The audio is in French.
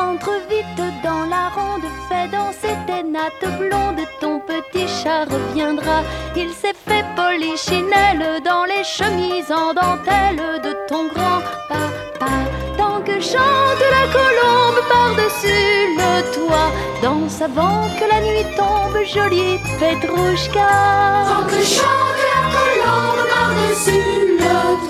Entre vite dans la ronde, fais danser tes nattes blondes. Ton petit chat reviendra. Il s'est fait polichinelle dans les chemises en dentelle de ton grand-papa. Tant que chante la colombe par-dessus le toit, danse avant que la nuit tombe, jolie Petrouchka. Tant que chante la colombe par-dessus le toit.